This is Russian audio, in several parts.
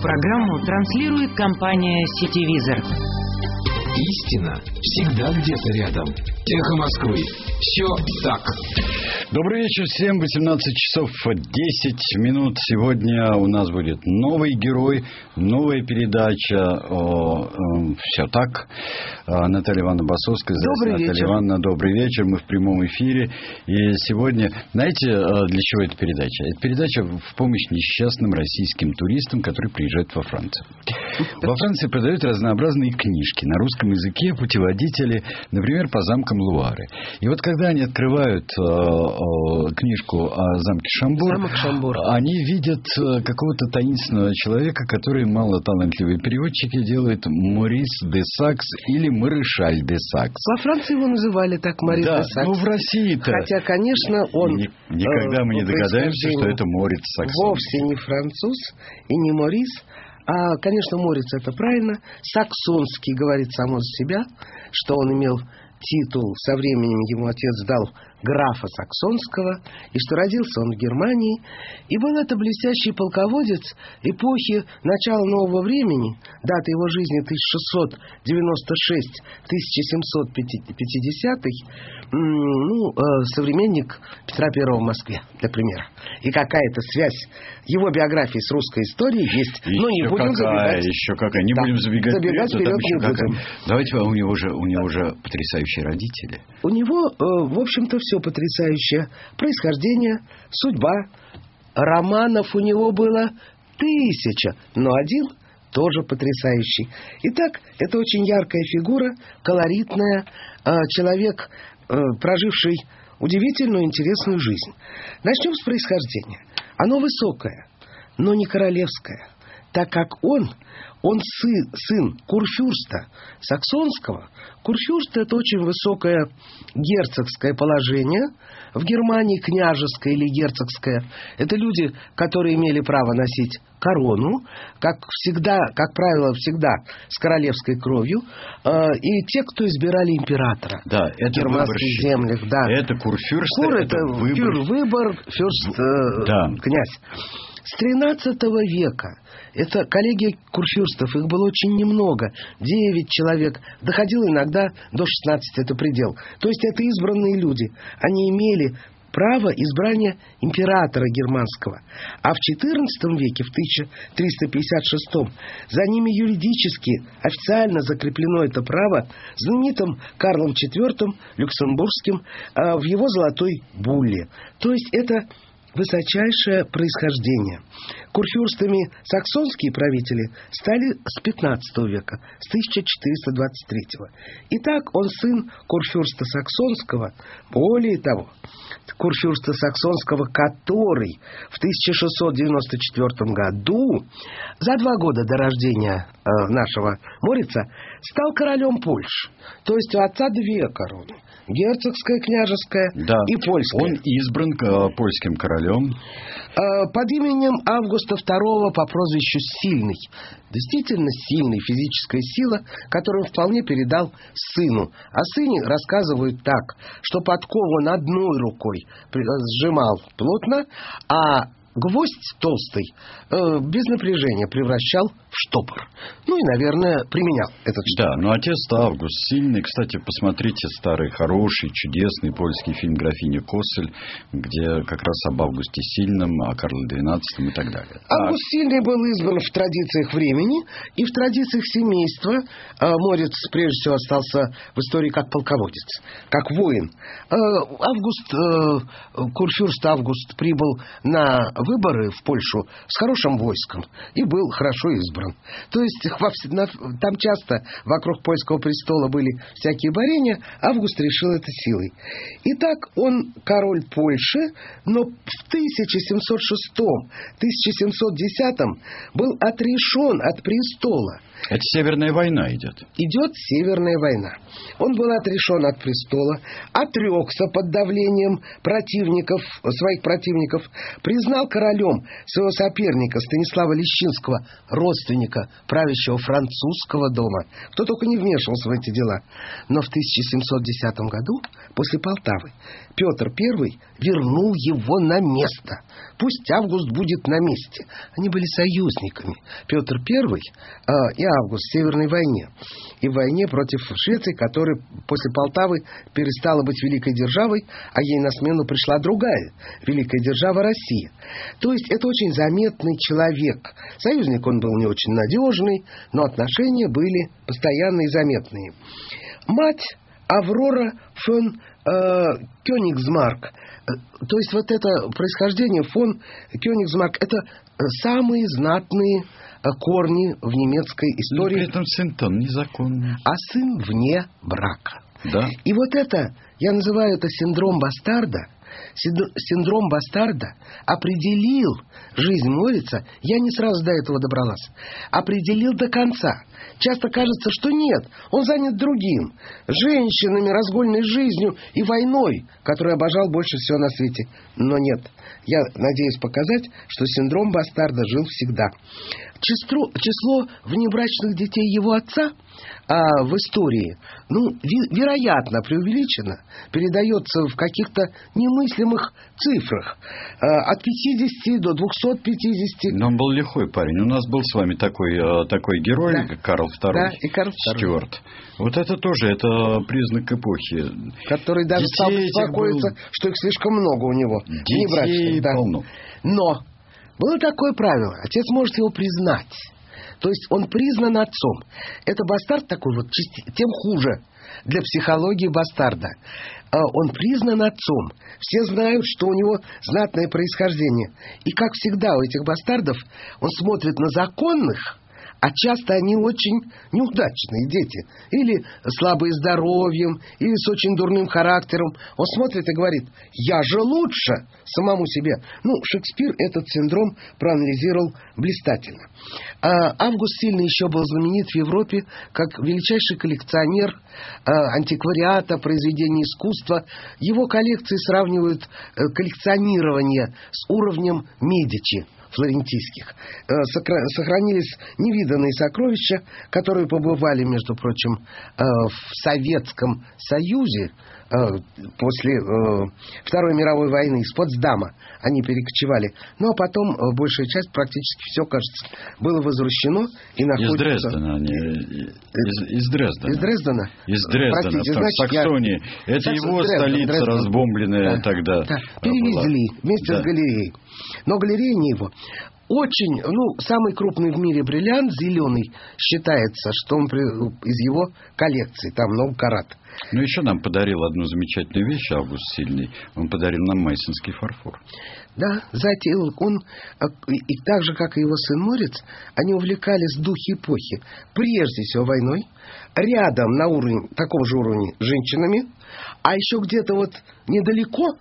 программу транслирует компания «Сетевизор». Истина всегда где-то рядом. Эхо Москвы. Все так. Добрый вечер всем. 18 часов 10 минут. Сегодня у нас будет новый герой, новая передача. Все так. Наталья Ивановна Басовская. Добрый вечер. Ивановна, добрый вечер. Мы в прямом эфире. И сегодня, знаете, для чего эта передача? Это передача в помощь несчастным российским туристам, которые приезжают во Францию. Во Франции продают разнообразные книжки на русском языке, путеводители, например, по замкам Луары. И вот когда они открывают книжку о замке Шамбур, они видят какого-то таинственного человека, который малоталантливые переводчики делают Морис де Сакс или Марышаль де Сакс. Во Франции его называли так, Морис де Сакс. Ну в России-то. Хотя, конечно, он... Никогда мы не догадаемся, что это Морис Саксон. Вовсе не француз и не Морис. А, конечно, Морис это правильно. Саксонский говорит само за себя, что он имел титул, со временем ему отец дал графа Саксонского, и что родился он в Германии. И был это блестящий полководец эпохи начала нового времени, дата его жизни 1696-1750, современник Петра I в Москве, например. И какая-то связь его биографии с русской историей есть. Но не будем забегать. Еще какая. Не будем забегать вперед не будем. Давайте, у него же потрясающие родители. У него, в общем-то, все потрясающее. Происхождение, судьба. Романов у него было 1000, но один тоже потрясающий. Итак, это очень яркая фигура, колоритная, человек, проживший удивительную, интересную жизнь. Начнем с происхождения. Оно высокое, но не королевское, так как он сын курфюрста саксонского. Курфюрст – это очень высокое герцогское положение. В Германии княжеское или герцогское – это люди, которые имели право носить корону, как правило, всегда с королевской кровью, и те, кто избирали императора. Да, это в германских землях. Да. Это курфюрст. Кур – это выбор, фюрст князь. С XIII века это коллегия курфюрстов, их было очень немного, 9 человек, доходило иногда до 16, это предел. То есть это избранные люди, они имели право избрания императора германского. А в XIV веке, в 1356, за ними юридически, официально закреплено это право знаменитым Карлом IV Люксембургским в его золотой булле. То есть это высочайшее происхождение. Курфюрстами саксонские правители стали с XV века, с 1423. Итак, он сын курфюрста саксонского, более того, курфюрста саксонского, который в 1694 году, за 2 года до рождения нашего Морица, стал королем Польши. То есть у отца 2 короны. Герцогская, княжеская и польская. Он избран польским королем. Под именем Августа II по прозвищу Сильный. Действительно сильный, физическая сила, которую он вполне передал сыну. О сыне рассказывают так, что подкову он одной рукой сжимал плотно, а гвоздь толстый без напряжения превращал в штопор. Ну и, наверное, применял этот штопор. Да, но отец-то Август Сильный. Кстати, посмотрите старый, хороший, чудесный польский фильм «Графиня Коссель», где как раз об Августе Сильном, о Карле XII и так далее. Август Сильный был избран в традициях времени и в традициях семейства. Морец, прежде всего, остался в истории как полководец, как воин. Курфюрст Август прибыл на выборы в Польшу с хорошим войском и был хорошо избран. То есть там часто вокруг польского престола были всякие борения. Август решил это силой. Итак, он король Польши, но в 1706-1710 был отрешен от престола. Это Северная война идет. Идет Северная война. Он был отрешен от престола, отрекся под давлением своих противников, признал королем своего соперника Станислава Лещинского, родственника правящего французского дома. Кто только не вмешивался в эти дела. Но в 1710 году, после Полтавы, Петр I вернул его на место. Пусть Август будет на месте. Они были союзниками. Петр I и Август в Северной войне. И в войне против Швеции, которая после Полтавы перестала быть великой державой, а ей на смену пришла другая великая держава Россия. То есть это очень заметный человек. Союзник он был не очень надежный, но отношения были постоянные и заметные. Мать Аврора фон Кёнигсмарк. То есть вот это происхождение фон Кёнигсмарк, это самые знатные корни в немецкой истории. Но при этом сын-то незаконный. А сын вне брака. Да. И вот это, я называю это синдром бастарда. Синдром бастарда определил жизнь Морица, я не сразу до этого добралась, определил до конца. Часто кажется, что нет, он занят другим, женщинами, разгульной жизнью и войной, которую обожал больше всего на свете. Но нет, я надеюсь показать, что синдром бастарда жил всегда. Число внебрачных детей его отца в истории, вероятно, преувеличено, передается в каких-то немыслимых цифрах. От 50 до 250. Но он был лихой парень. У нас был с вами такой герой, да, как Карл II. Да, и Карл II. Стюарт. Вот это тоже, это признак эпохи. Который даже стал беспокоиться, что их слишком много у него. Детей полно. Но было такое правило. Отец может его признать. То есть он признан отцом. Это бастард такой вот, тем хуже для психологии бастарда. Он признан отцом. Все знают, что у него знатное происхождение. И, как всегда, у этих бастардов он смотрит на законных, а часто они очень неудачные дети. Или слабые здоровьем, или с очень дурным характером. Он смотрит и говорит: «Я же лучше самому себе». Шекспир этот синдром проанализировал блистательно. Август Сильный еще был знаменит в Европе как величайший коллекционер антиквариата, произведений искусства. Его коллекции сравнивают коллекционирование с уровнем Медичи флорентийских. Сохранились невиданные сокровища, которые побывали, между прочим, в Советском Союзе после Второй мировой войны, из Потсдама они перекочевали. А потом большая часть, практически все, кажется, было возвращено и находится... Из Дрездена они... Из Дрездена. Из Дрездена? Из Дрездена, в Саксонии. Это его столица, разбомбленная тогда. Да. Перевезли вместе с галереей. Но галерея не его. Очень, самый крупный в мире бриллиант, зеленый, считается, что он из его коллекции, там много карат. Еще нам подарил одну замечательную вещь Август Сильный. Он подарил нам майсонский фарфор. Да, затеял он, и так же, как и его сын Морец, они увлекались духи эпохи. Прежде всего войной, рядом на уровне, такого же уровня, женщинами, а еще где-то вот недалеко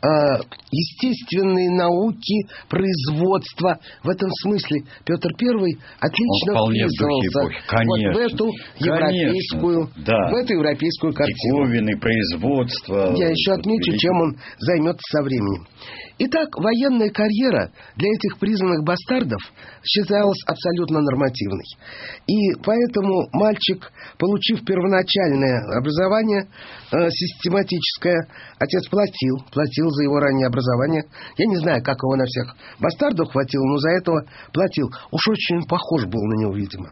естественные науки, производство. В этом смысле Петр I отлично вписывался в эту европейскую, в эту европейскую картину. Диковины, производство. Я еще отмечу, чем он займется со временем. Итак, военная карьера для этих признанных бастардов считалась абсолютно нормативной. И поэтому мальчик, получив первоначальное образование систематическое, отец платил за его раннее образование. Я не знаю, как его на всех бастардов хватило, но за этого платил. Уж очень похож был на него, видимо.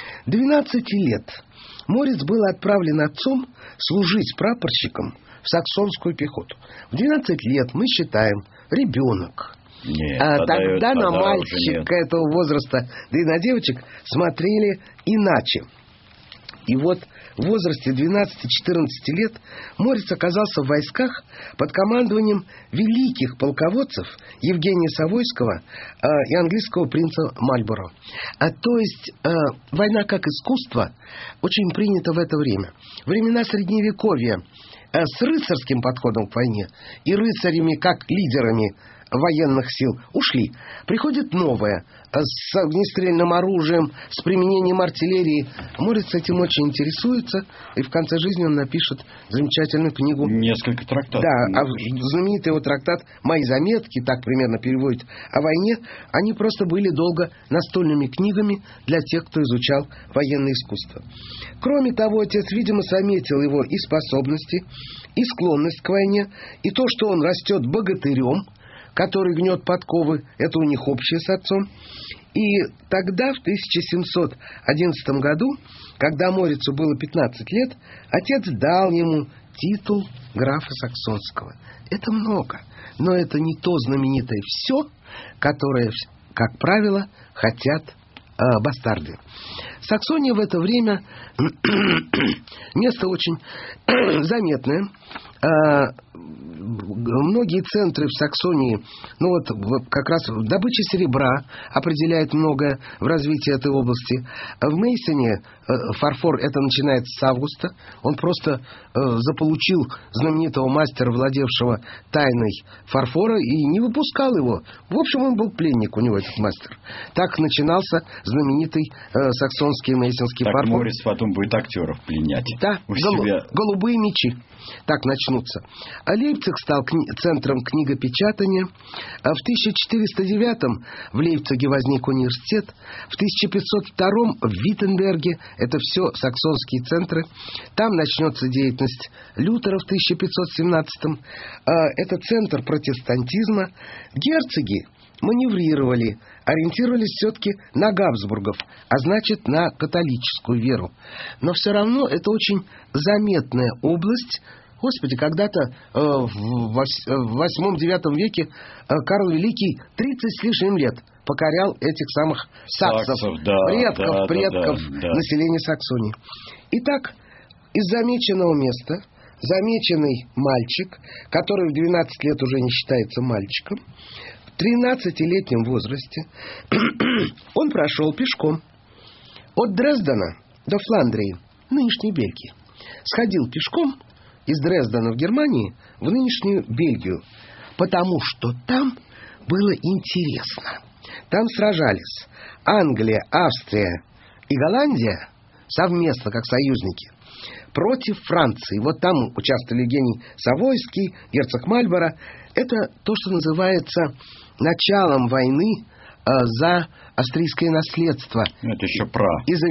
12 лет Морец был отправлен отцом служить прапорщиком в саксонскую пехоту. В 12 лет, мы считаем, ребенок. Нет, тогда на мальчика этого возраста, да и на девочек смотрели иначе. И вот в возрасте 12-14 лет Морец оказался в войсках под командованием великих полководцев Евгения Савойского и английского принца Мальборо. То есть война как искусство очень принята в это время. Времена Средневековья с рыцарским подходом к войне и рыцарями как лидерами военных сил ушли. Приходит новое, с огнестрельным оружием, с применением артиллерии. Морец этим очень интересуется, и в конце жизни он напишет замечательную книгу. Несколько трактатов. Да, знаменитый его трактат «Мои заметки», так примерно переводит, о войне. Они просто были долго настольными книгами для тех, кто изучал военное искусство. Кроме того, отец, видимо, заметил его и способности, и склонность к войне, и то, что он растет богатырем, который гнет подковы, это у них общее с отцом. И тогда, в 1711 году, когда Морицу было 15 лет, отец дал ему титул графа Саксонского. Это много, но это не то знаменитое «все», которое, как правило, хотят бастарды. Саксония в это время место очень заметное. Многие центры в Саксонии, как раз добыча серебра определяет многое в развитии этой области. В Мейсоне фарфор это начинается с августа. Он просто заполучил знаменитого мастера, владевшего тайной фарфора, и не выпускал его. В общем, он был пленник у него, этот мастер. Так начинался знаменитый саксонский мейсонский фарфор. Морец потом будет актеров пленять. Да, голубые мечи. Так начнутся. А Лейпциг стал центром книгопечатания. В 1409 в Лейпциге возник университет. В 1502 в Виттенберге, это все саксонские центры. Там начнется деятельность Лютера в 1517. Это центр протестантизма. Герцоги маневрировали, ориентировались все-таки на Габсбургов, а значит на католическую веру. Но все равно это очень заметная область. Господи, когда-то в 8-9 веке Карл Великий 30 с лишним лет покорял этих самых саксов, предков населения Саксонии. Итак, из замеченного места замеченный мальчик, который в 12 лет уже не считается мальчиком, в 13-летнем возрасте он прошел пешком от Дрездена до Фландрии, нынешней Бельгии. Сходил пешком из Дрездена в Германии в нынешнюю Бельгию, потому что там было интересно. Там сражались Англия, Австрия и Голландия совместно, как союзники, против Франции. Вот там участвовали Евгений Савойский, герцог Мальборо. Это то, что называется началом войны за австрийское наследство. Это еще про.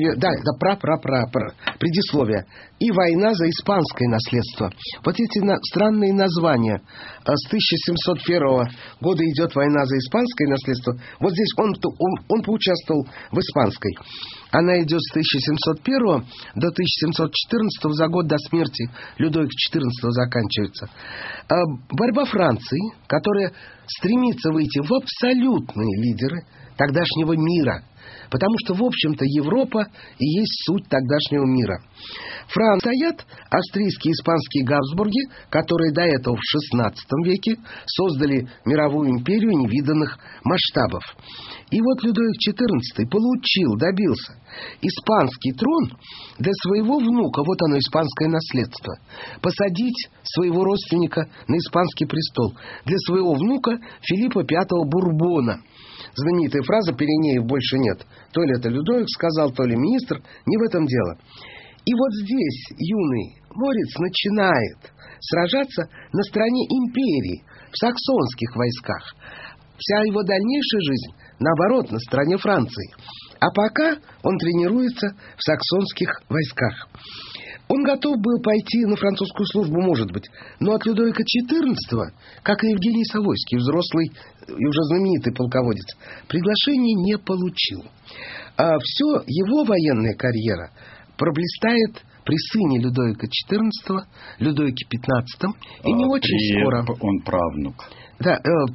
Предисловие. И война за испанское наследство. Вот эти странные названия. С 1701 года идет война за испанское наследство. Вот здесь он поучаствовал в испанской. Она идет с 1701 до 1714, за год до смерти Людовика XIV заканчивается. Борьба Франции, которая стремится выйти в абсолютные лидеры тогдашнего мира. Потому что, в общем-то, Европа и есть суть тогдашнего мира. Франция стоят австрийские и испанские Габсбурги, которые до этого в XVI веке создали мировую империю невиданных масштабов. И вот Людовик XIV добился испанский трон для своего внука, вот оно, испанское наследство, посадить своего родственника на испанский престол, для своего внука Филиппа V Бурбона. Знаменитая фраза «Пиренеев больше нет». То ли это Людовик сказал, то ли министр, не в этом дело. И вот здесь юный Морец начинает сражаться на стороне империи, в саксонских войсках. Вся его дальнейшая жизнь, наоборот, на стороне Франции. А пока он тренируется в саксонских войсках. Он готов был пойти на французскую службу, может быть, но от Людовика XIV, как и Евгений Савойский, взрослый и уже знаменитый полководец, приглашение не получил. А все его военная карьера проблистает при сыне Людовика XIV, Людовике XV, и не очень скоро. Он правнук. Да,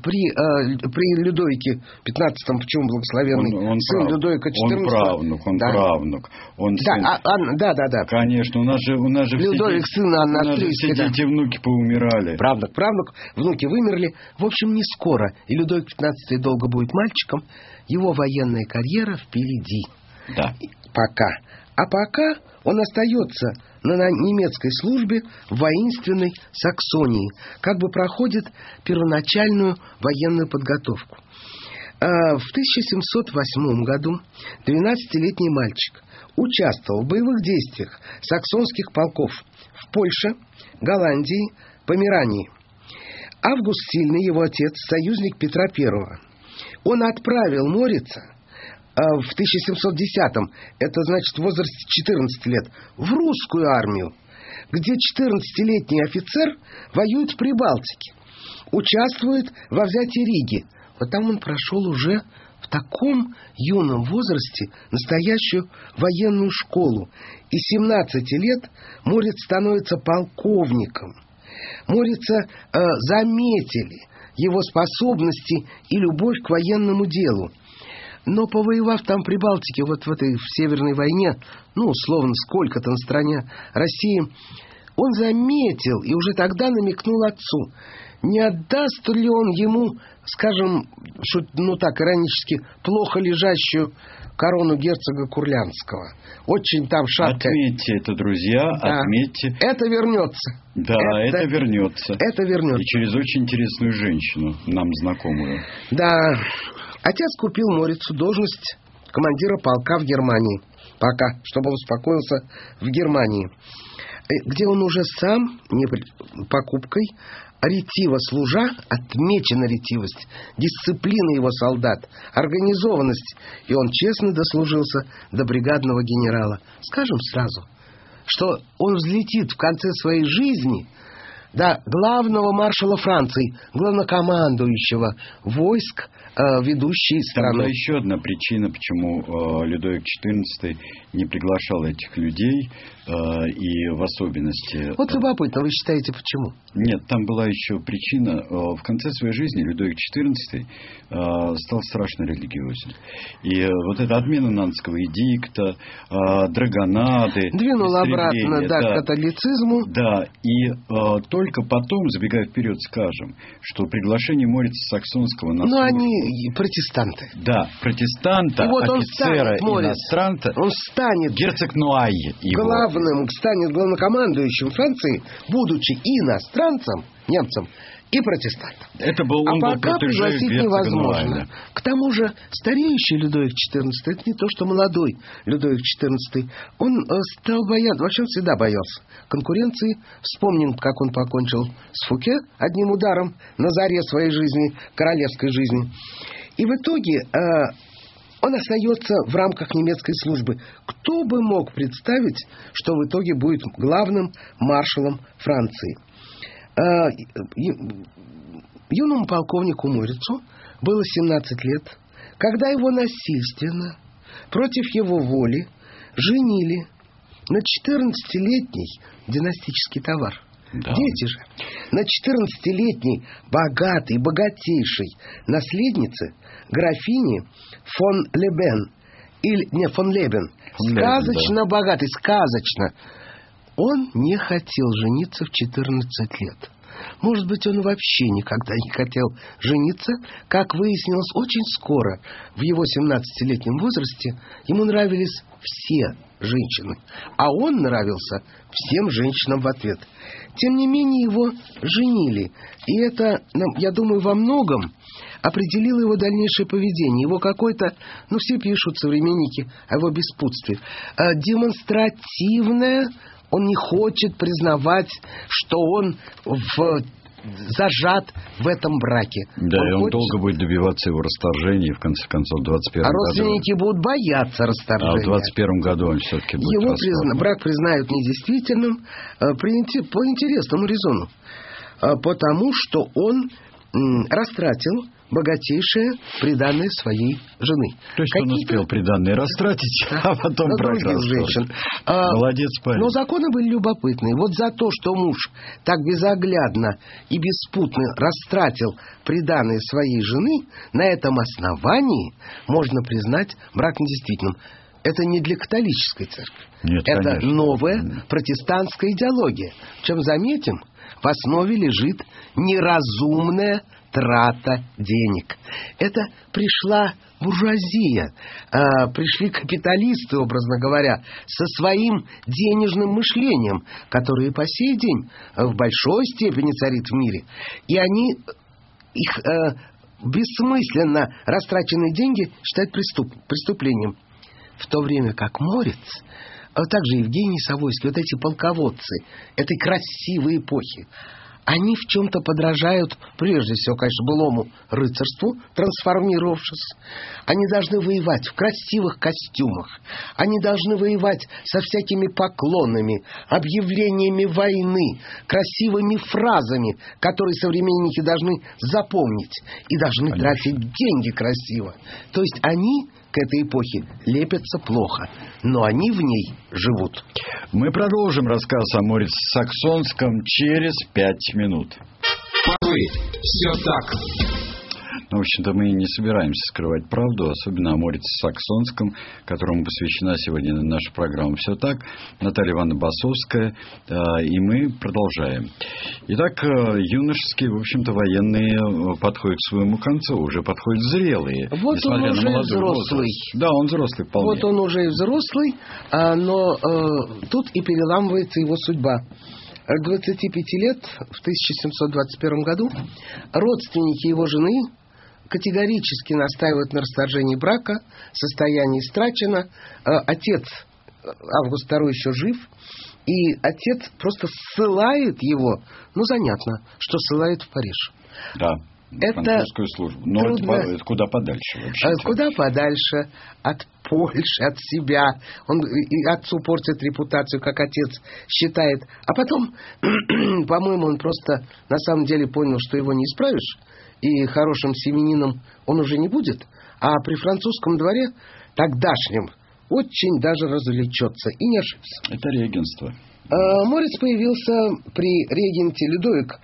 при Людовике XV, в чем благословенный он сын Людовика XIV. Он правнук. Он да. Конечно, у нас же Людовик, сын Анны Австрийской. Все внуки поумирали. Правнук, внуки вымерли. В общем, не скоро. И Людовик XV долго будет мальчиком. Его военная карьера впереди. Да. Пока он остается на немецкой службе в воинственной Саксонии, как бы проходит первоначальную военную подготовку. В 1708 году 12-летний мальчик участвовал в боевых действиях саксонских полков в Польше, Голландии, Померании. Август Сильный, его отец, союзник Петра I. Он отправил Морица в 1710-м, это значит в возрасте 14 лет, в русскую армию, где 14-летний офицер воюет в Прибалтике, участвует во взятии Риги. Вот там он прошел уже в таком юном возрасте настоящую военную школу. И 17 лет Морец становится полковником. Морица заметили его способности и любовь к военному делу. Но повоевав там в Прибалтике, вот в этой в Северной войне, условно, сколько-то на стороне России, он заметил и уже тогда намекнул отцу, не отдаст ли он ему, скажем, так иронически, плохо лежащую корону герцога Курлянского. Очень там шаткая. Отметьте это, друзья, да. Отметьте. Это вернется. Да, это вернется. Это вернется. И через очень интересную женщину, нам знакомую. Да. Отец купил Морицу должность командира полка в Германии. Пока, чтобы он успокоился в Германии. Где он уже сам, не покупкой, ретиво служа, отмечена ретивость, дисциплина его солдат, организованность, и он честно дослужился до бригадного генерала. Скажем сразу, что он взлетит в конце своей жизни до главного маршала Франции, главнокомандующего войск, ведущей страны. Там была еще одна причина, почему Людовик XIV не приглашал этих людей, и в особенности... Вот любопытно, вы считаете, почему? Нет, там была еще причина. В конце своей жизни Людовик XIV стал страшно религиозен. И вот эта отмена Нанского эдикта, драгонады... Двинул обратно, к католицизму. Да, и только потом, забегая вперед, скажем, что приглашение Морица Саксонского на службу... они протестанты. Да, протестанта, и вот офицера, иностранца. Он станет... Герцог Нуай его. Станет главнокомандующим Франции, будучи и иностранцем, немцем, и протестантом. Это был он пока пригласить невозможно. Нуая. К тому же стареющий Людовик XIV, это не то, что молодой Людовик XIV. Он стал бояться, вообще он всегда боялся конкуренции. Вспомним, как он покончил с Фуке одним ударом на заре своей жизни, королевской жизни. И в итоге... он остается в рамках немецкой службы. Кто бы мог представить, что в итоге будет главным маршалом Франции? Юному полковнику Морицу было 17 лет, когда его насильственно, против его воли, женили на 14-летний династический товар. Да. Дети же. На 14-летней богатой, богатейшей наследнице графини фон Лебен. Фон Лебен. Сказочно да. Богатой, сказочно. Он не хотел жениться в 14 лет. Может быть, он вообще никогда не хотел жениться. Как выяснилось, очень скоро, в его 17-летнем возрасте, ему нравились все женщины. А он нравился всем женщинам в ответ. Тем не менее, его женили. И это, я думаю, во многом определило его дальнейшее поведение. Его какой-то, все пишут современники о его беспутстве, демонстративное. Он не хочет признавать, что он зажат в этом браке. Да, и он долго будет добиваться его расторжения, и в конце концов в 21 году... родственники будут бояться расторжения. А в 21 году он все-таки будет его брак признают недействительным по интересному резону. Потому что он растратил богатейшее приданое своей жены. То есть он успел приданое растратить, а потом брак расторгнуть. Молодец парень. Но законы были любопытные. Вот за то, что муж так безоглядно и беспутно растратил приданое своей жены, на этом основании можно признать брак недействительным. Это не для католической церкви. Нет, это конечно. Новая протестантская идеология. Чем заметим, в основе лежит неразумная трата денег. Это пришла буржуазия, пришли капиталисты, образно говоря, со своим денежным мышлением, которое по сей день в большой степени царит в мире. И они их бессмысленно растраченные деньги считают преступлением. В то время как Морец, а также Евгений Савойский, вот эти полководцы этой красивой эпохи, они в чем-то подражают, прежде всего, конечно, былому рыцарству, трансформировавшись. Они должны воевать в красивых костюмах. Они должны воевать со всякими поклонами, объявлениями войны, красивыми фразами, которые современники должны запомнить и должны тратить деньги красиво. То есть они к этой эпохе лепятся плохо, но они в ней живут. Мы продолжим рассказ о Морице Саксонском через 5 минут. Все так. Ну, в общем-то, мы не собираемся скрывать правду, особенно о Морице Саксонском, которому посвящена сегодня наша программа «Все так». Наталья Ивановна Басовская, и мы продолжаем. Итак, юношеские, в общем-то, военные подходят к своему концу, уже подходят зрелые. Вот он уже взрослый. Да, он взрослый вполне. Вот он уже взрослый, но тут и переламывается его судьба. К 25 лет, в 1721 году, родственники его жены категорически настаивают на расторжении брака, состояние истрачено. Отец, Август II, еще жив, и отец просто ссылает его, занятно, что ссылает в Париж. Да. Французскую службу. Но трудно... это куда подальше вообще. Куда подальше от Польши, от себя. Он и отцу портит репутацию, как отец считает. А потом, по-моему, он просто на самом деле понял, что его не исправишь, и хорошим семенином он уже не будет. А при французском дворе тогдашнем очень даже развлечется и не ошибся. Это регенство. Морец появился при регенте Людовик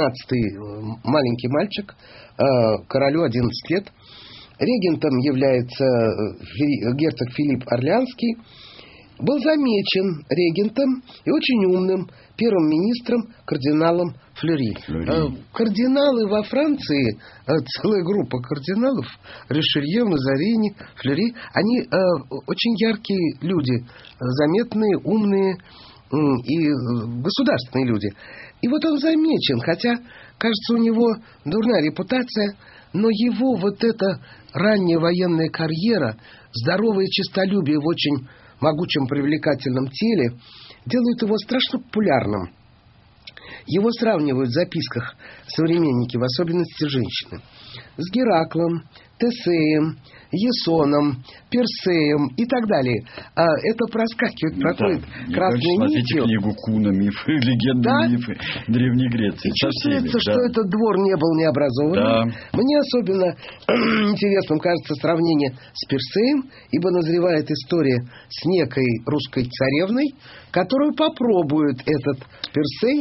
XV, маленький мальчик, королю 11 лет. Регентом является герцог Филипп Орлеанский. Был замечен регентом и очень умным первым министром кардиналом Флери. Кардиналы во Франции, целая группа кардиналов, Ришелье, Мазарини, Флери, они очень яркие люди, заметные, умные и государственные люди. И вот он замечен, хотя, кажется, у него дурная репутация, но его вот эта ранняя военная карьера, здоровое честолюбие в очень могучем привлекательном теле делают его страшно популярным. Его сравнивают в записках современники, в особенности женщины, с Гераклом, Тесеем, Ясоном, Персеем и так далее. Это проскакивает, проходит красной нитью. Смотрите книгу Куна, мифы, легенды, мифы Древней Греции. И чувствуется, что этот двор не был необразованным. Да. Мне особенно интересным кажется сравнение с Персеем, ибо назревает история с некой русской царевной, которую попробует этот Персей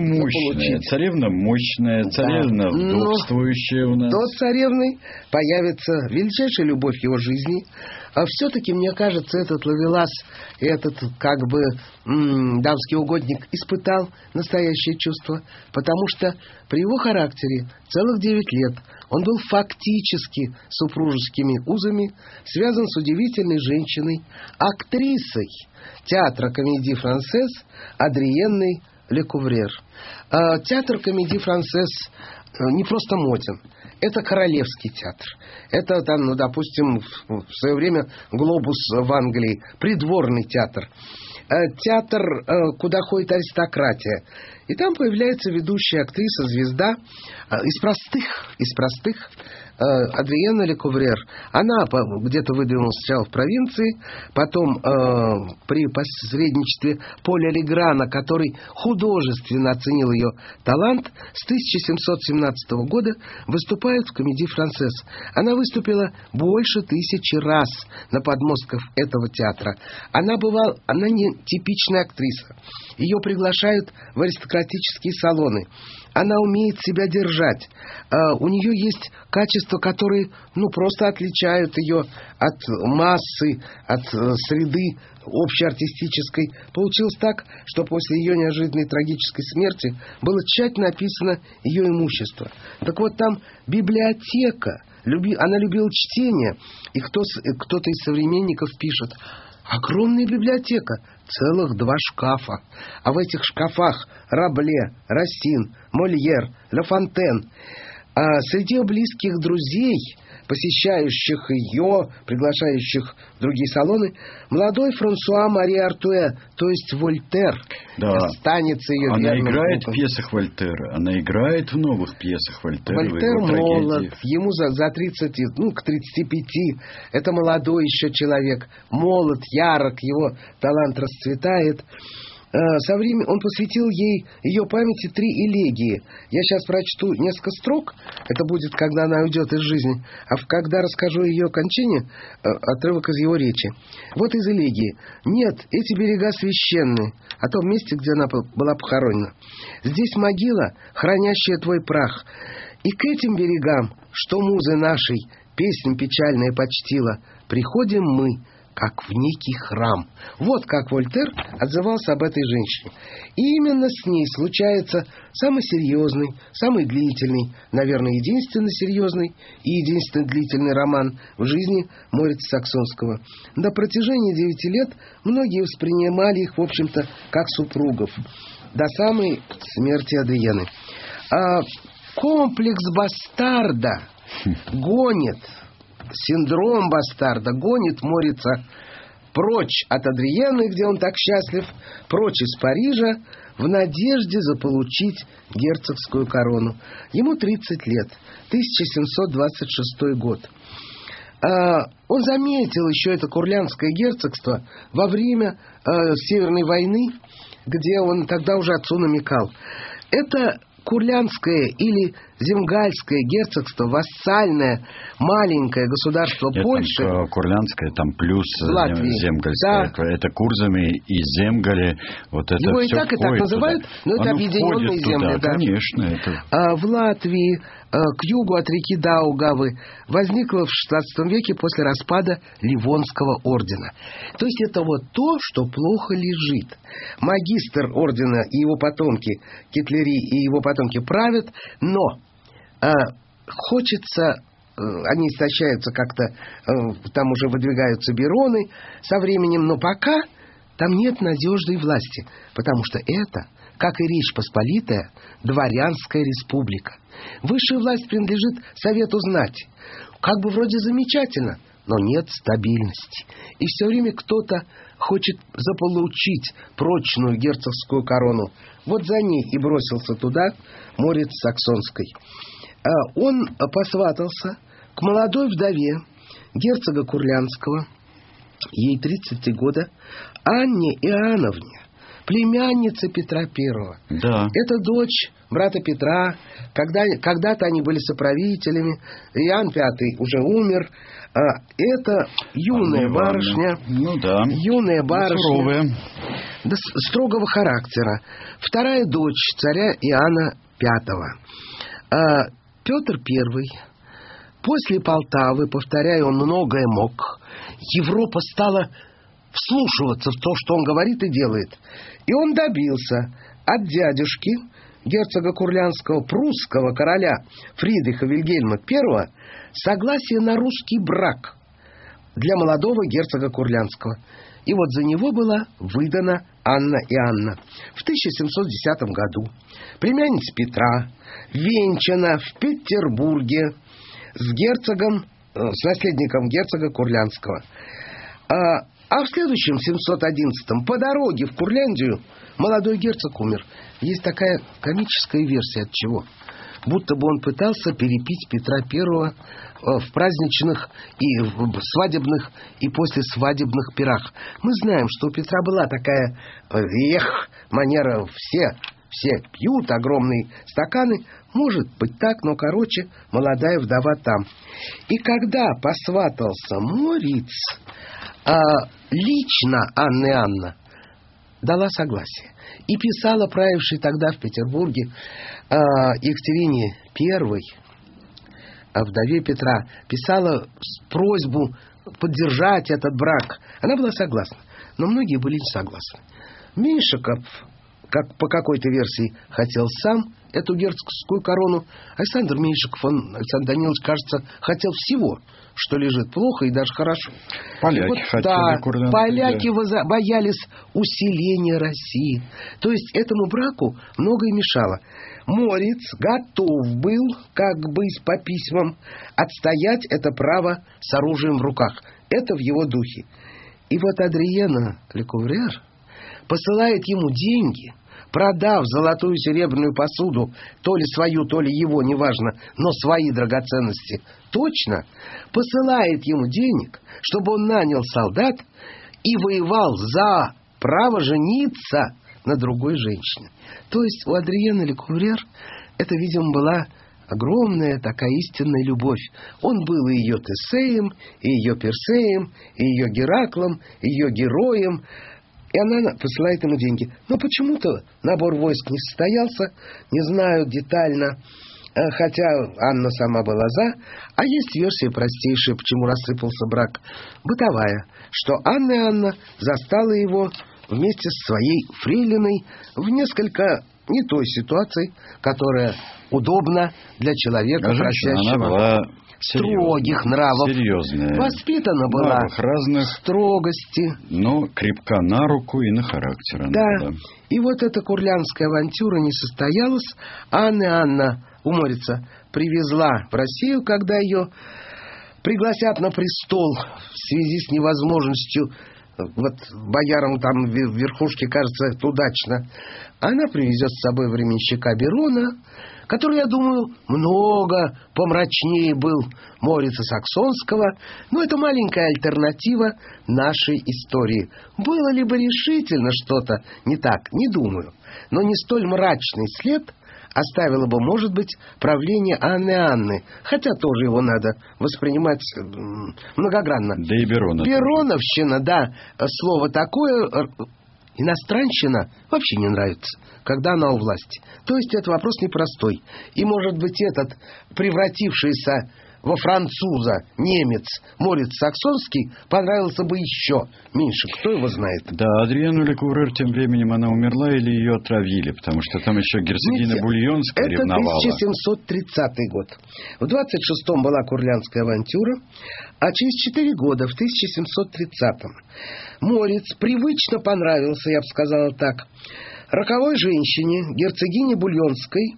царевна мощная, царевна вдовствующая у нас. До царевны появится величайшая любовь его жизни. А все-таки, мне кажется, этот ловелас, этот как бы дамский угодник испытал настоящее чувство, потому что при его характере целых 9 лет он был фактически супружескими узами связан с удивительной женщиной, актрисой театра Комедии-Франсез Адриенной Лекуврер. Театр Комедии-Франсез не просто моден. Это королевский театр. Это, там, допустим, в свое время Глобус в Англии, придворный театр. Театр, куда ходит аристократия. И там появляется ведущая актриса, звезда из простых. Адриена Лекуврер. Она где-то выдвинулась сначала в провинции, потом при посредничестве Поля Леграна, который художественно оценил ее талант, с 1717 года выступает в Комедии-Франсез. Она выступила больше 1000 раз на подмостках этого театра. Она не типичная актриса. Ее приглашают в аристократические салоны. Она умеет себя держать. У нее есть качество качества, которые, просто отличают ее от массы, от среды общеартистической. Получилось так, что после ее неожиданной трагической смерти было тщательно описано ее имущество. Так вот, там библиотека, она любила чтение, и кто-то из современников пишет: огромная библиотека, целых 2 шкафа. А в этих шкафах Рабле, Рассин, Мольер, Ля Фонтен. А среди ее близких друзей, посещающих ее, приглашающих в другие салоны, молодой Франсуа Мари Артуэ, то есть Вольтер, останется ее верным. Она играет в пьесах Вольтера, она играет в новых пьесах Вольтера. Вольтер молод, ему за 30, к 35. Это молодой еще человек, молод, ярок, его талант расцветает. Со временем он посвятил ее памяти 3 элегии. Я сейчас прочту несколько строк, это будет, когда она уйдет из жизни, а когда расскажу ее кончине, отрывок из его речи. Вот из элегии. «Нет, эти берега священны», о том месте, где она была похоронена. «Здесь могила, хранящая твой прах. И к этим берегам, что музы нашей песнь печальная почтила, приходим мы, как в некий храм». Вот как Вольтер отзывался об этой женщине. И именно с ней случается самый серьезный, самый длительный, наверное, единственно серьезный и единственно длительный роман в жизни Морица Саксонского. На протяжении 9 лет многие воспринимали их, в общем-то, как супругов, до самой смерти Адриены. Комплекс бастарда гонит, синдром бастарда гонит Морица прочь от Адриены, где он так счастлив, прочь из Парижа, в надежде заполучить герцогскую корону. Ему 30 лет, 1726 год. Он заметил еще это Курлянское герцогство во время Северной войны, где он тогда уже отцу намекал. Это Курлянское или Земгальское герцогство, вассальное маленькое государство Польши. Курлянское, там плюс Земгальское. Да. Это Курзами и Земгали. Вот это его и так называют, но это объединенные земли. Да. Конечно. В Латвии, к югу от реки Даугавы, возникло в XVI веке после распада Ливонского ордена. То есть это вот то, что плохо лежит. Магистр ордена и его потомки, Кетлери и его потомки правят, но хочется, они истощаются как-то, там уже выдвигаются бароны со временем, но пока там нет надежной власти, потому что это, как и Речь Посполитая, дворянская республика. Высшая власть принадлежит Совету знати. Как бы вроде замечательно, но нет стабильности. И все время кто-то хочет заполучить прочную герцогскую корону. Вот за ней и бросился туда Морец Саксонской. Он посватался к молодой вдове герцога Курлянского, ей 33 года, Анне Иоанновне, племяннице Петра I. Да. Это дочь брата Петра. Когда-то они были соправителями. Иоанн V уже умер. Это юная барышня. Юная барышня. Да, строгого характера. Вторая дочь царя Иоанна V. Петр I. После Полтавы, повторяю, он многое мог. Европа стала вслушиваться в то, что он говорит и делает. И он добился от дядюшки, герцога Курлянского, прусского короля Фридриха Вильгельма I, согласия на русский брак для молодого герцога Курлянского. И вот за него была выдана Анна Иоанна в 1710 году. Племянница Петра венчана в Петербурге с наследником герцога Курлянского. А в следующем, 711-м, по дороге в Курляндию молодой герцог умер. Есть такая комическая версия, от чего. Будто бы он пытался перепить Петра I в праздничных и в свадебных и послесвадебных пирах. Мы знаем, что у Петра была такая манера, все пьют, огромные стаканы. Может быть так, но, молодая вдова там. И когда посватался Мориц, лично Анна Иоанна дала согласие. И писала правившей тогда в Петербурге Екатерине I вдове Петра, писала просьбу поддержать этот брак. Она была согласна, но многие были не согласны. Меньшиков, как по какой-то версии, хотел сам эту герцогскую корону. Александр Меньшиков, Александр Данилович, кажется, хотел всего, что лежит плохо и даже хорошо. Поляки хотели. Поляки боялись усиления России. То есть этому браку многое мешало. Морец готов был, как бы по письмам, отстоять это право с оружием в руках. Это в его духе. И вот Адриена Лекуврер посылает ему деньги, продав золотую и серебряную посуду, то ли свою, то ли его, неважно, но свои драгоценности, точно, посылает ему денег, чтобы он нанял солдат и воевал за право жениться на другой женщине. То есть у Адриены Лекуврер это, видимо, была огромная такая истинная любовь. Он был и ее Тесеем, и ее Персеем, и ее Гераклом, и ее героем. И она посылает ему деньги. Но почему-то набор войск не состоялся, не знаю детально, хотя Анна сама была за. А есть версия простейшая, почему рассыпался брак. Бытовая, что Анна застала его вместе с своей фрейлиной в несколько не той ситуации, которая удобна для человека, просящего. Она была строгих нравов. Серьезная. Воспитана была разных строгости. Но крепка на руку и на характер. Да. И вот эта курляндская авантюра не состоялась. Анна Уморица привезла в Россию, когда ее пригласят на престол в связи с невозможностью, вот боярам там в верхушке, кажется, это удачно. Она привезет с собой временщика Берона, который, я думаю, много помрачнее был Морица Саксонского, но это маленькая альтернатива нашей истории. Было ли бы решительно что-то не так, не думаю, но не столь мрачный след оставило бы, может быть, правление Анны, хотя тоже его надо воспринимать многогранно. Да и Берона. Бероновщина, да, слово такое, иностранщина вообще не нравится, когда она у власти. То есть это вопрос непростой. И, может быть, этот превратившийся во француза немец Морец Саксонский понравился бы еще меньше. Кто его знает? Да, Адриену Лекуврер тем временем она умерла или ее отравили, потому что там еще герцогиня Бульонская ревновала. Это 1730 год. В 26-м была Курляндская авантюра, а через 4 года, в 1730-м, Морец привычно понравился, я бы сказала так, роковой женщине, герцогине Бульонской,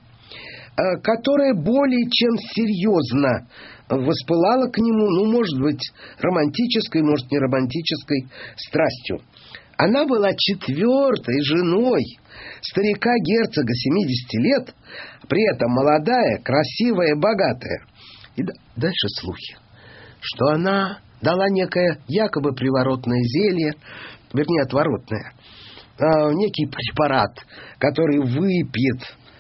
которая более чем серьезно воспылала к нему, может быть, романтической, может, не романтической страстью. Она была 4-й женой старика-герцога 70 лет, при этом молодая, красивая, богатая. И дальше слухи, что она дала некое якобы приворотное зелье, вернее, отворотное, некий препарат, который выпьет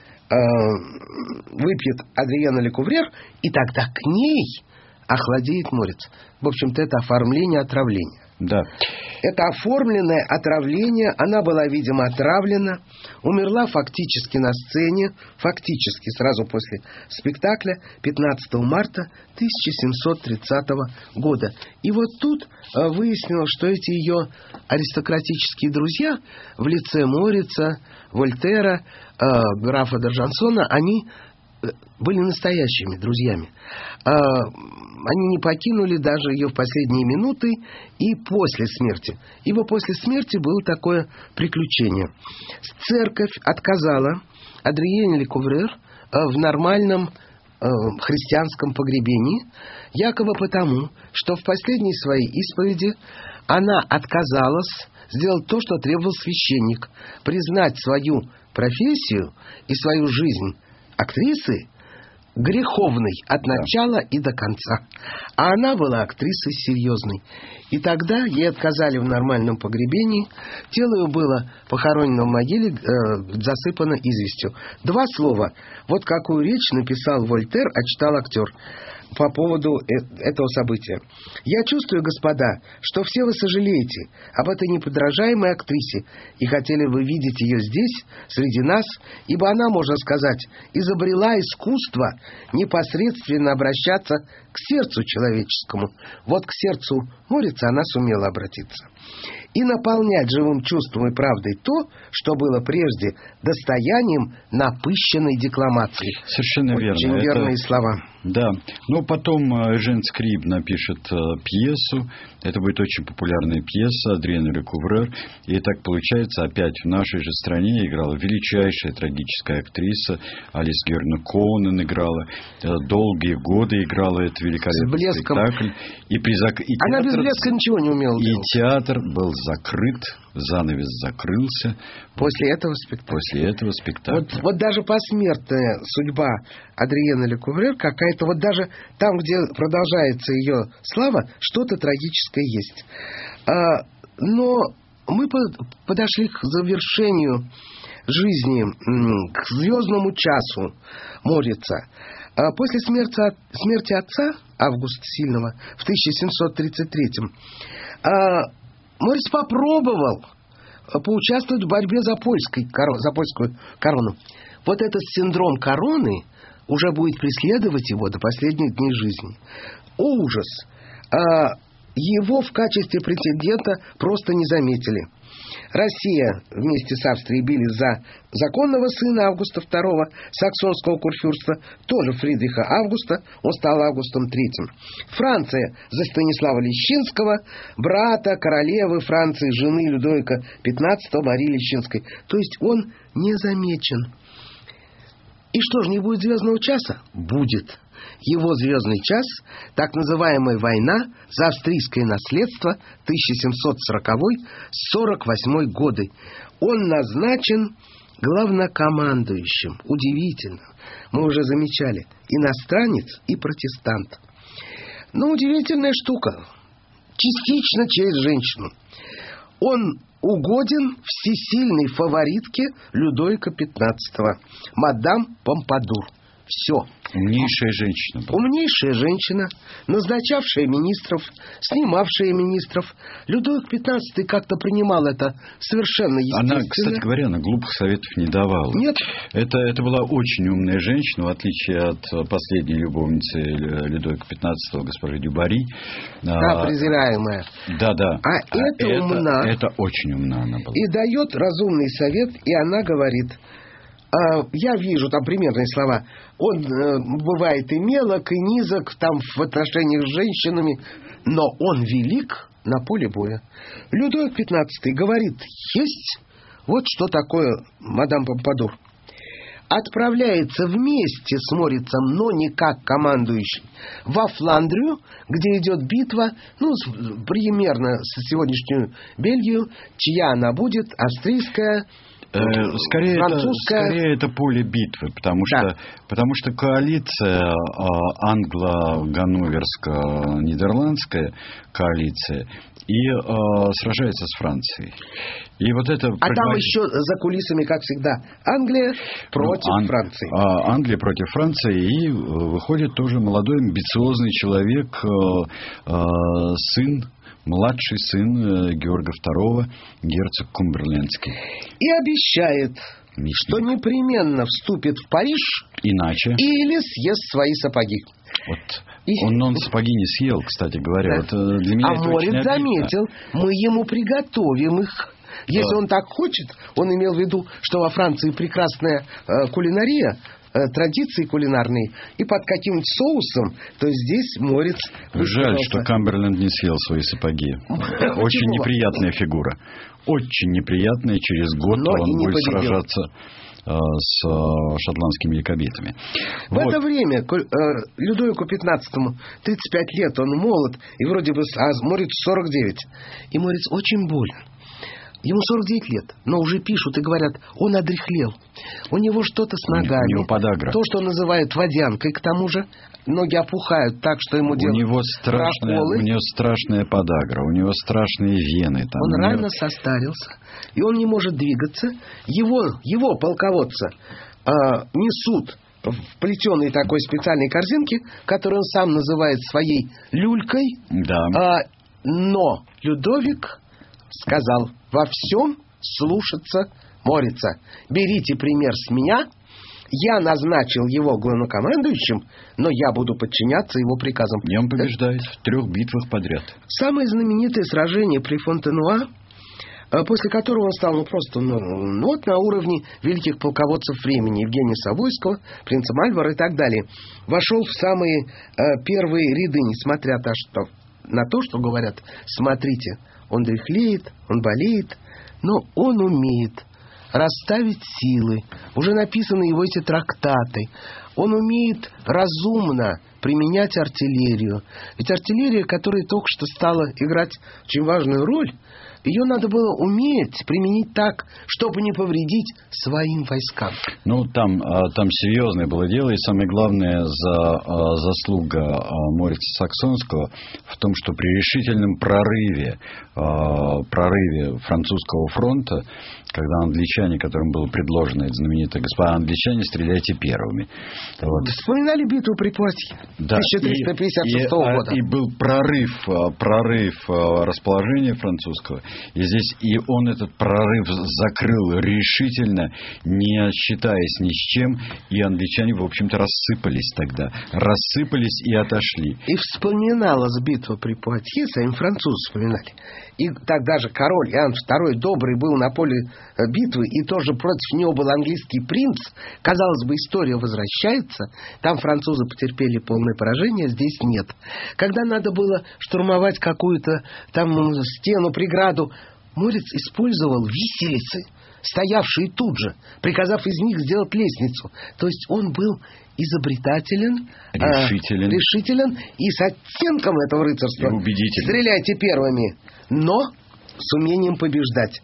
Адриена Лекуврер, и тогда к ней охладеет Морец. В общем-то, это оформление отравления. Да. Это оформленное отравление, она была, видимо, отравлена, умерла фактически на сцене, фактически сразу после спектакля 15 марта 1730 года. И вот тут выяснилось, что эти ее аристократические друзья в лице Морица, Вольтера, графа Д'Аржансона, они были настоящими друзьями. Они не покинули даже ее в последние минуты и после смерти. Ибо после смерти было такое приключение. Церковь отказала Адриене Лекуврер в нормальном христианском погребении, якобы потому, что в последней своей исповеди она отказалась сделать то, что требовал священник, признать свою профессию и свою жизнь актрисы греховной от начала и до конца. А она была актрисой серьезной. И тогда ей отказали в нормальном погребении. Тело ее было похоронено в могиле, засыпано известью. 2 слова. Вот какую речь написал Вольтер, а читал актер. по поводу этого события. «Я чувствую, господа, что все вы сожалеете об этой неподражаемой актрисе и хотели бы видеть ее здесь, среди нас, ибо она, можно сказать, изобрела искусство непосредственно обращаться к сердцу человеческому. Вот к сердцу Морица она сумела обратиться. И наполнять живым чувством и правдой то, что было прежде достоянием напыщенной декламации». Совершенно верно. Очень верные слова. Да. Но потом Эжен Скриб напишет пьесу. Это будет очень популярная пьеса Адриена Лекуврер. И так получается, опять в нашей же стране играла величайшая трагическая актриса Алис Георгиевна Коунен играла. Долгие годы играла этот великолепный спектакль. Она без блеска ничего не умела делать. И театр был закрыт, занавес закрылся. После этого спектакля. Вот даже посмертная судьба Адриены Лекуврер какая-то, вот даже там, где продолжается ее слава, что-то трагическое есть. Но мы подошли к завершению жизни, к звездному часу Морица. После смерти отца, Августа Сильного, в 1733-м, Морис попробовал поучаствовать в борьбе за польскую корону. Вот этот синдром короны уже будет преследовать его до последних дней жизни. Ужас! Его в качестве претендента просто не заметили. Россия вместе с Австрией бились за законного сына Августа II саксонского курфюрста, тоже Фридриха Августа, он стал Августом III. Франция за Станислава Лещинского, брата королевы Франции, жены Людовика XV Марии Лещинской. То есть он не замечен. И что же, не будет звездного часа? Будет. Его звездный час, так называемая война за австрийское наследство 1740-48 годы. Он назначен главнокомандующим. Удивительно. Мы уже замечали. Иностранец и протестант. Но удивительная штука. Частично через женщину. Он угоден всесильной фаворитке Людовика XV, мадам Помпадур. Все. Умнейшая женщина была. Умнейшая женщина, назначавшая министров, снимавшая министров. Людовик XV как-то принимал это совершенно естественно. Она, кстати говоря, она глупых советов не давала. Нет. Это была очень умная женщина, в отличие от последней любовницы Людовика XV, госпожи Дюбари. Да, презираемая. Да. Это умна. Это очень умна она была. И дает разумный совет, и она говорит... Я вижу там примерные слова. Он бывает и мелок, и низок там в отношениях с женщинами, но он велик на поле боя. Людовик XV говорит, есть вот что такое мадам Помпадур. Отправляется вместе с Морицем, но не как командующий, во Фландрию, где идет битва, примерно с сегодняшнюю Бельгию, чья она будет, австрийская, Скорее это поле битвы, потому что коалиция англо-ганноверско-нидерландская коалиция и сражается с Францией. И вот это там еще за кулисами, как всегда, Англия против Франции. Англия против Франции, и выходит тоже молодой амбициозный человек, младший сын Георга II, герцог Кумберлендский. И обещает, что непременно вступит в Париж, иначе или съест свои сапоги. Он сапоги не съел, кстати говоря. Да. Вот для меня это Морец очень заметил, мы ему приготовим их. Если он так хочет, он имел в виду, что во Франции прекрасная кулинария, традиции кулинарные, и под каким-нибудь соусом, то здесь Морец... Жаль, что Камберленд не съел свои сапоги. Очень неприятная фигура. Очень неприятная. Через год он будет сражаться с шотландскими якобитами. В это время Людовику XV 35 лет, он молод, и вроде бы, Морец 49. И Морец очень болен. Ему 49 лет, но уже пишут и говорят, он одряхлел. У него что-то с ногами. У него подагра. То, что называют водянкой, к тому же ноги опухают так, что ему делают проколы. У него страшная подагра, у него страшные вены. Он рано состарился, и он не может двигаться. Его полководца несут в плетеной такой специальной корзинке, которую он сам называет своей люлькой. Да. Но Людовик сказал: во всем слушаться Морица. Берите пример с меня. Я назначил его главнокомандующим, но я буду подчиняться его приказам. И он побеждает в 3 битвах подряд. Самое знаменитое сражение при Фонтенуа, после которого он стал на уровне великих полководцев времени, Евгения Савойского, принца Мальвара и так далее, вошел в самые первые ряды, несмотря на то, что говорят: смотрите, он дряхлеет, он болеет, но он умеет расставить силы. Уже написаны его эти трактаты. Он умеет разумно применять артиллерию. Ведь артиллерия, которая только что стала играть очень важную роль, ее надо было уметь применить так, чтобы не повредить своим войскам. Там серьезное было дело, и самое главное заслуга Морица Саксонского в том, что при решительном прорыве французского фронта, когда англичане, которым было предложено это знаменитое: господа англичане, стреляйте первыми. Вот. Вспоминали битву при Пуатье 1356 года. И был прорыв расположения французского. И он этот прорыв закрыл решительно, не считаясь ни с чем. И англичане, в общем-то, рассыпались и отошли. И вспоминалась битва при Пуатье, сами французы вспоминали. И так даже король Иоанн II Добрый был на поле битвы, и тоже против него был английский принц. Казалось бы, история возвращается. Там французы потерпели полное поражение, здесь нет. Когда надо было штурмовать какую-то там стену, преграду, Морец использовал виселицы, стоявшие тут же, приказав из них сделать лестницу. То есть он был изобретателен, решителен и с оттенком этого рыцарства. И убедителен. Стреляйте первыми, но с умением побеждать.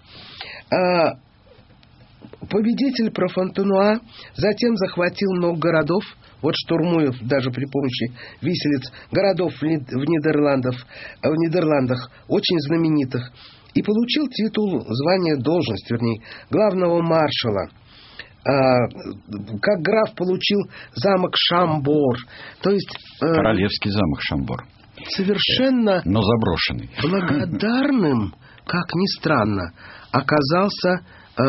Победитель про Фонтенуа затем захватил много городов, вот штурмуя даже при помощи виселиц, городов в Нидерландах, очень знаменитых, и получил должность главного маршала. Как граф получил замок Шамбор, то есть королевский замок Шамбор, совершенно, но заброшенный. Благодарным, как ни странно, оказался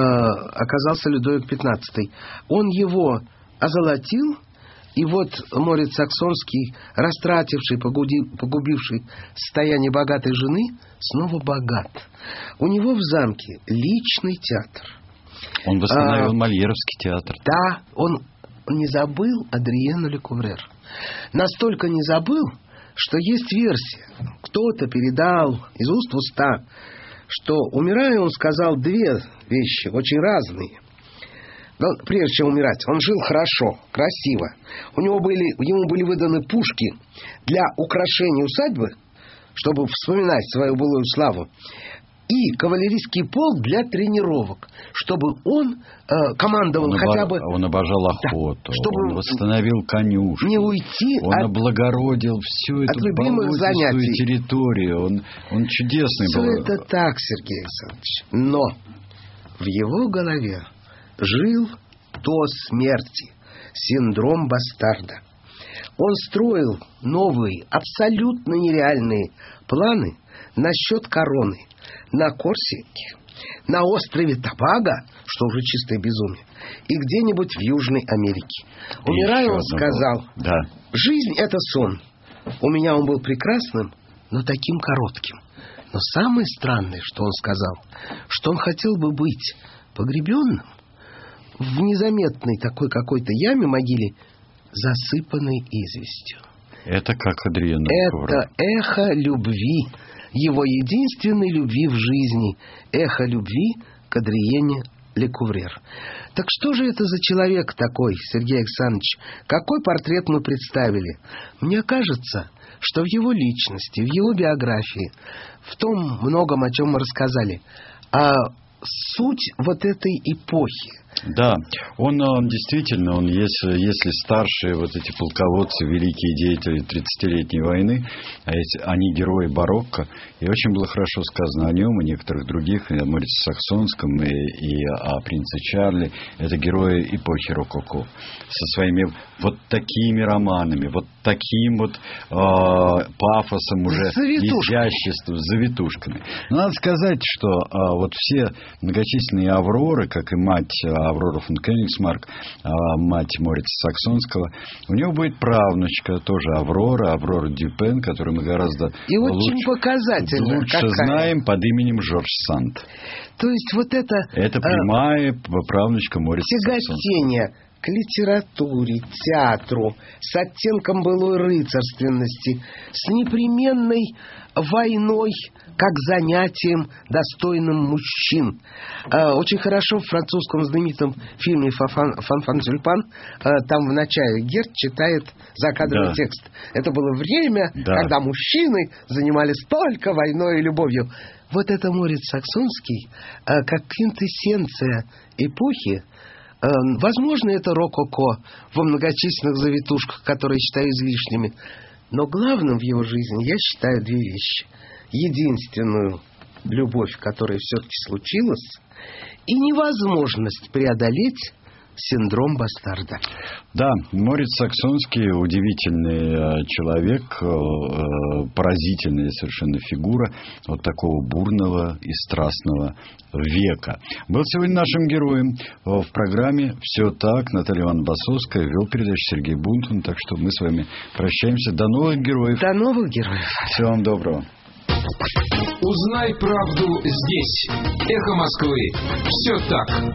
Людовик XV. Он его озолотил, и вот Морец Саксонский, растративший, погубивший состояние богатой жены, снова богат. У него в замке личный театр. Он восстановил Мольеровский театр. Да, он не забыл Адриена Лекуврер. Настолько не забыл, что есть версия. Кто-то передал из уст в уста, что, умирая, он сказал 2 вещи, очень разные. Но прежде чем умирать, он жил хорошо, красиво. Ему были выданы пушки для украшения усадьбы, чтобы вспоминать свою былую славу, и кавалерийский полк для тренировок, чтобы он командовал Он обожал охоту, да, чтобы он восстановил конюшню, не уйти он облагородил всю эту болотистую территорию. Он чудесный был. Все это так, Сергей Александрович. Но в его голове жил до смерти синдром бастарда. Он строил новые, абсолютно нереальные планы насчет короны на Корсике, на острове Тобаго, что уже чистое безумие, и где-нибудь в Южной Америке. Умирая, он сказал: да. Жизнь — это сон. У меня он был прекрасным, но таким коротким. Но самое странное, что он сказал, что он хотел бы быть погребенным в незаметной такой какой-то яме, могиле, засыпанной известью. Это как Адриен. Это эхо любви, его единственной любви в жизни, эхо любви к Адриене Лекуврер. Так что же это за человек такой, Сергей Александрович? Какой портрет мы представили? Мне кажется, что в его личности, в его биографии, в том многом, о чем мы рассказали, суть вот этой эпохи. Да, он действительно, если старшие вот эти полководцы, великие деятели 30-летней войны, они герои барокко, и очень было хорошо сказано о нем и некоторых других, и о Морице Саксонском, и о принце Чарли, это герои эпохи рококо, со своими вот такими романами, вот таким вот пафосом уже, изяществом, завитушками. Но надо сказать, что вот все многочисленные Авроры, как и мать Аврора фон Кёнигсмарк, мать Морица Саксонского, у него будет правнучка, тоже Аврора Дюпен, которую мы гораздо лучше знаем под именем Жорж Санд. То есть вот это прямая правнучка Морица Саксонского. Тяготение к литературе, театру, с оттенком былой рыцарственности, с непременной войной как занятием, достойным мужчин. Очень хорошо в французском знаменитом фильме «Фанфан-Тюльпан» там в начале Герд читает закадровый текст. Это было время, когда мужчины занимались только войной и любовью. Вот это Морец Саксонский, как квинтэссенция эпохи. Возможно, это рококо во многочисленных завитушках, которые считаю излишними. Но главным в его жизни я считаю две вещи. Единственную любовь, которая все-таки случилась, и невозможность преодолеть синдром бастарда. Да, Морец Саксонский удивительный человек, поразительная совершенно фигура вот такого бурного и страстного века. Был сегодня нашим героем в программе «Все так». Наталья Ивановна Басовская, вел передачу Сергей Бунтман. Так что мы с вами прощаемся. До новых героев. До новых героев. Всего вам доброго. Узнай правду здесь. Эхо Москвы. Все так.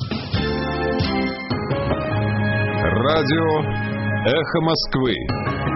Радио «Эхо Москвы».